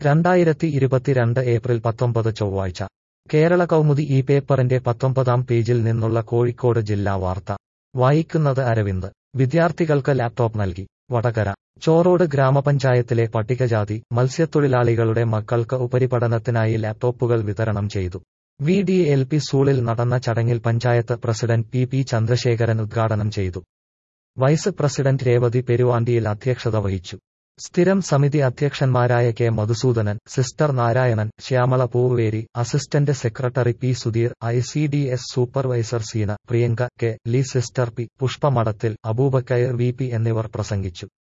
2022 April 19 ചൊവ്വാഴ്ച കേരള കൗമുദി ഈ പേപ്പറിന്റെ 19-ാം പേജിൽ നിന്നുള്ള കോഴിക്കോട് ജില്ലാ വാർത്ത വായിക്കുന്നത് അരവിന്ദ്. വിദ്യാർത്ഥികൾക്ക് ലാപ്ടോപ്പ് നൽകി. വടകര ചോറോട് ഗ്രാമപഞ്ചായത്തിലെ പട്ടികജാതി മത്സ്യത്തൊഴിലാളികളുടെ മക്കൾക്ക് ഉപരിപഠനത്തിനായി ലാപ്ടോപ്പുകൾ വിതരണം ചെയ്തു. VDLP സ്കൂളിൽ നടന്ന ചടങ്ങിൽ പഞ്ചായത്ത് പ്രസിഡന്റ് PP ചന്ദ്രശേഖരൻ ഉദ്ഘാടനം ചെയ്തു. വൈസ് പ്രസിഡന്റ് രേവതി പെരുവാണ്ടിയിൽ അധ്യക്ഷത വഹിച്ചു. സ്ഥിരം സമിതി അധ്യക്ഷന്മാരായ K Madhusudanan, sister Narayanan, Shyamala Pooveri, assistant secretary P Sudheer, ICDS supervisor Seena, Priyanka, K, ലീ, sister P, Pushpa Madathil, Aboobacker VP എന്നിവർ പ്രസംഗിച്ചു.